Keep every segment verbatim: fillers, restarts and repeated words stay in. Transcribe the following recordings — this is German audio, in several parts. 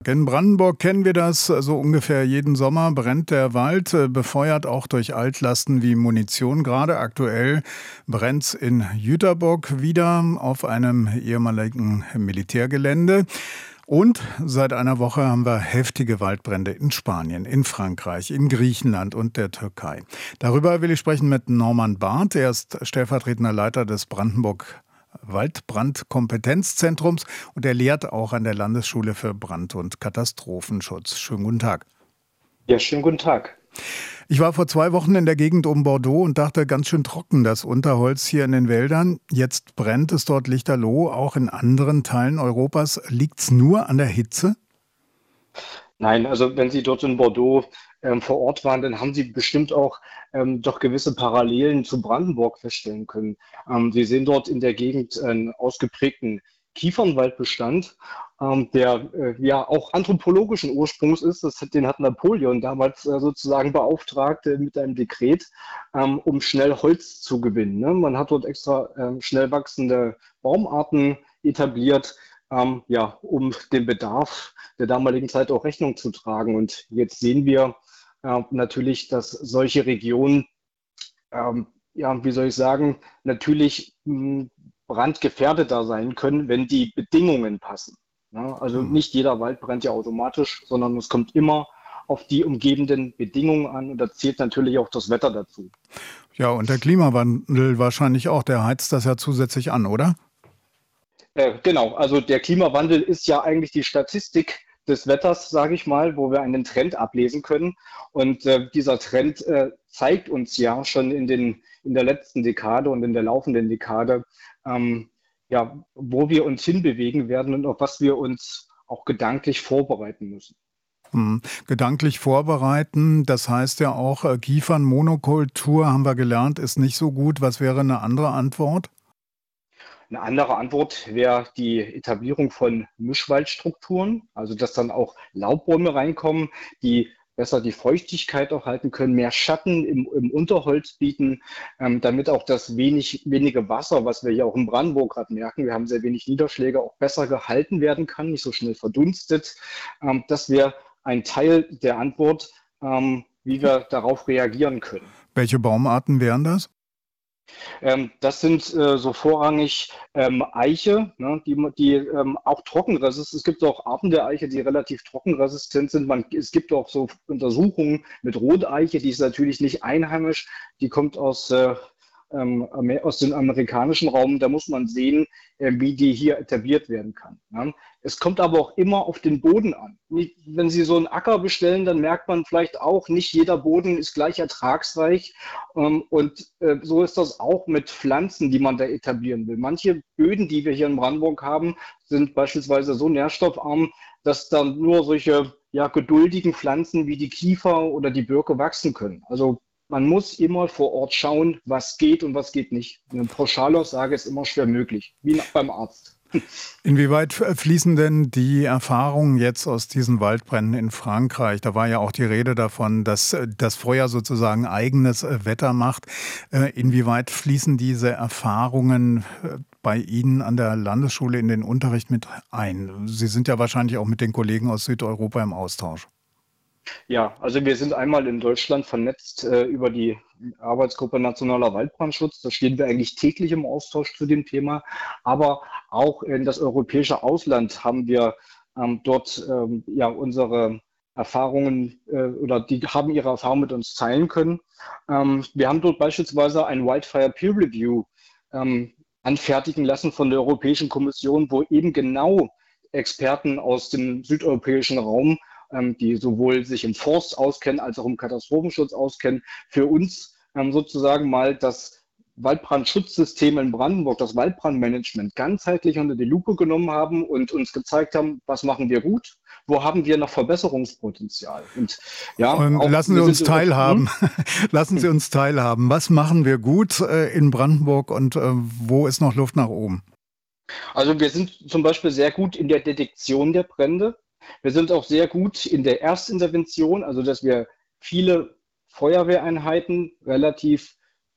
In Brandenburg kennen wir das, so ungefähr jeden Sommer brennt der Wald, äh, befeuert auch durch Altlasten wie Munition. Gerade aktuell brennt's in Jüterbock wieder auf einem ehemaligen Militärgelände. Und seit einer Woche haben wir heftige Waldbrände in Spanien, in Frankreich, in Griechenland und der Türkei. Darüber will ich sprechen mit Norman Barth. Er ist stellvertretender Leiter des Brandenburg Waldbrandkompetenzzentrums und er lehrt auch an der Landesschule für Brand- und Katastrophenschutz. Schönen guten Tag. Ja, schönen guten Tag. Ich war vor zwei Wochen in der Gegend um Bordeaux und dachte, ganz schön trocken das Unterholz hier in den Wäldern. Jetzt brennt es dort lichterloh, auch in anderen Teilen Europas. Liegt es nur an der Hitze? Nein, also wenn Sie dort in Bordeaux ähm, vor Ort waren, dann haben Sie bestimmt auch ähm, doch gewisse Parallelen zu Brandenburg feststellen können. Ähm, Sie sehen dort in der Gegend einen ausgeprägten Kiefernwaldbestand, ähm, der äh, ja auch anthropologischen Ursprungs ist. Das, hat- den hat Napoleon damals äh, sozusagen beauftragt äh, mit einem Dekret, ähm, um schnell Holz zu gewinnen. Ne? Man hat dort extra ähm, schnell wachsende Baumarten etabliert, ähm, ja, um dem Bedarf der damaligen Zeit auch Rechnung zu tragen. Und jetzt sehen wir äh, natürlich, dass solche Regionen, ähm, ja, wie soll ich sagen, natürlich mh, brandgefährdeter sein können, wenn die Bedingungen passen. Ja, also Hm. nicht jeder Wald brennt ja automatisch, sondern es kommt immer auf die umgebenden Bedingungen an und da zählt natürlich auch das Wetter dazu. Ja, und der Klimawandel wahrscheinlich auch, der heizt das ja zusätzlich an, oder? Äh, genau, also der Klimawandel ist ja eigentlich die Statistik des Wetters, sage ich mal, wo wir einen Trend ablesen können. Und äh, dieser Trend äh, zeigt uns ja schon in den, in der letzten Dekade und in der laufenden Dekade, ähm, ja, wo wir uns hinbewegen werden und auf was wir uns auch gedanklich vorbereiten müssen. Hm. Gedanklich vorbereiten, das heißt ja auch, äh, Kiefernmonokultur, haben wir gelernt, ist nicht so gut. Was wäre eine andere Antwort? Eine andere Antwort wäre die Etablierung von Mischwaldstrukturen, also dass dann auch Laubbäume reinkommen, die besser die Feuchtigkeit auch halten können, mehr Schatten im, im Unterholz bieten, ähm, damit auch das wenig, wenige Wasser, was wir hier auch in Brandenburg gerade merken, wir haben sehr wenig Niederschläge, auch besser gehalten werden kann, nicht so schnell verdunstet. Ähm, das wäre ein Teil der Antwort, ähm, wie wir darauf reagieren können. Welche Baumarten wären das? Ähm, das sind äh, so vorrangig ähm, Eiche, ne, die, die ähm, auch trockenresistent. Es gibt auch Arten der Eiche, die relativ trockenresistent sind. Man, es gibt auch so Untersuchungen mit Roteiche, die ist natürlich nicht einheimisch. Die kommt aus, äh, ähm, Amer- aus dem amerikanischen Raum. Da muss man sehen, äh, wie die hier etabliert werden kann. Ne? Es kommt aber auch immer auf den Boden an. Nicht, wenn Sie so einen Acker bestellen, dann merkt man vielleicht auch, nicht jeder Boden ist gleich ertragsreich. Ähm, und äh, so ist das auch mit Pflanzen, die man da etablieren will. Manche Böden, die wir hier in Brandenburg haben, sind beispielsweise so nährstoffarm, dass dann nur solche ja, geduldigen Pflanzen wie die Kiefer oder die Birke wachsen können. Also man muss immer vor Ort schauen, was geht und was geht nicht. Eine Pauschalaussage ist immer schwer möglich, wie beim Arzt. Inwieweit fließen denn die Erfahrungen jetzt aus diesen Waldbränden in Frankreich? Da war ja auch die Rede davon, dass äh, das Feuer sozusagen eigenes äh, Wetter macht. Äh, Inwieweit fließen diese Erfahrungen äh, bei Ihnen an der Landesschule in den Unterricht mit ein? Sie sind ja wahrscheinlich auch mit den Kollegen aus Südeuropa im Austausch. Ja, also wir sind einmal in Deutschland vernetzt äh, über die Arbeitsgruppe Nationaler Waldbrandschutz. Da stehen wir eigentlich täglich im Austausch zu dem Thema. Aber auch in das europäische Ausland haben wir ähm, dort ähm, ja unsere Erfahrungen äh, oder die haben ihre Erfahrungen mit uns teilen können. Ähm, wir haben dort beispielsweise ein Wildfire Peer Review ähm, anfertigen lassen von der Europäischen Kommission, wo eben genau Experten aus dem südeuropäischen Raum, ähm, die sowohl sich im Forst auskennen als auch im Katastrophenschutz auskennen, für uns ähm, sozusagen mal das Waldbrandschutzsystem in Brandenburg, das Waldbrandmanagement ganzheitlich unter die Lupe genommen haben und uns gezeigt haben, was machen wir gut, wo haben wir noch Verbesserungspotenzial. Und ja, Und auch lassen Sie wir sind uns über, hm? teilhaben. Lassen Sie uns teilhaben. Was machen wir gut äh, in Brandenburg und äh, wo ist noch Luft nach oben? Also wir sind zum Beispiel sehr gut in der Detektion der Brände. Wir sind auch sehr gut in der Erstintervention, also dass wir viele Feuerwehreinheiten relativ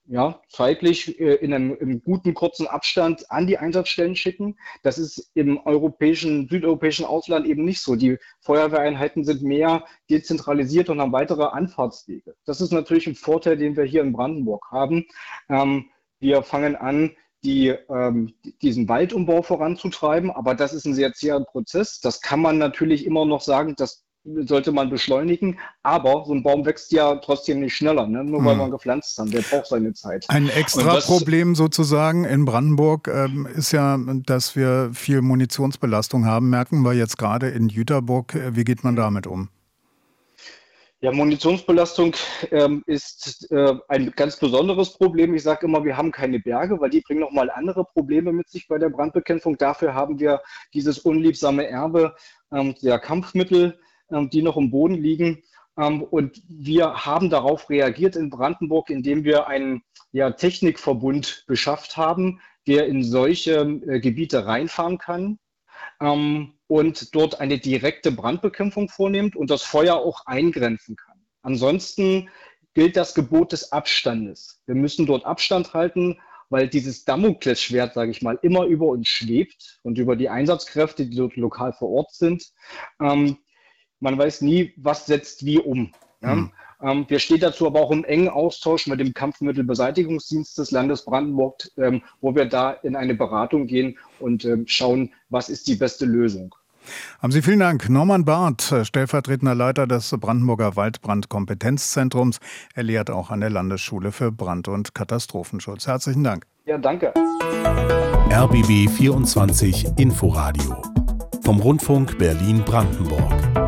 ja, zeitlich äh, in einem im guten kurzen Abstand an die Einsatzstellen schicken. Das ist im europäischen, südeuropäischen Ausland eben nicht so. Die Feuerwehreinheiten sind mehr dezentralisiert und haben weitere Anfahrtswege. Das ist natürlich ein Vorteil, den wir hier in Brandenburg haben. Ähm, wir fangen an, die, ähm, diesen Waldumbau voranzutreiben, aber das ist ein sehr zäher Prozess. Das kann man natürlich immer noch sagen, das sollte man beschleunigen, aber so ein Baum wächst ja trotzdem nicht schneller, ne? Nur weil Hm. man gepflanzt hat. Der braucht seine Zeit. Ein Und extra das, Problem sozusagen in Brandenburg ähm, ist ja, dass wir viel Munitionsbelastung haben. Merken wir jetzt gerade in Jüterbock. Äh, Wie geht man damit um? ja, Munitionsbelastung ähm, ist äh, ein ganz besonderes Problem. Ich sage immer, wir haben keine Berge, weil die bringen nochmal andere Probleme mit sich bei der Brandbekämpfung. Dafür haben wir dieses unliebsame Erbe ähm, der Kampfmittel, ähm, die noch im Boden liegen. Ähm, und wir haben darauf reagiert in Brandenburg, indem wir einen ja, Technikverbund beschafft haben, der in solche äh, Gebiete reinfahren kann ähm, und dort eine direkte Brandbekämpfung vornimmt und das Feuer auch eingrenzen kann. Ansonsten gilt das Gebot des Abstandes. Wir müssen dort Abstand halten, weil dieses Damoklesschwert, sage ich mal, immer über uns schwebt und über die Einsatzkräfte, die dort lokal vor Ort sind. Ähm, man weiß nie, was setzt wie um. Ja? Hm. Ähm, wir stehen dazu aber auch im engen Austausch mit dem Kampfmittelbeseitigungsdienst des Landes Brandenburg, ähm, wo wir da in eine Beratung gehen und ähm, schauen, was ist die beste Lösung. Haben Sie vielen Dank. Norman Barth, stellvertretender Leiter des Brandenburger Waldbrandkompetenzzentrums. Er lehrt auch an der Landesschule für Brand- und Katastrophenschutz. Herzlichen Dank. Ja, danke. R B B vierundzwanzig Inforadio vom Rundfunk Berlin-Brandenburg.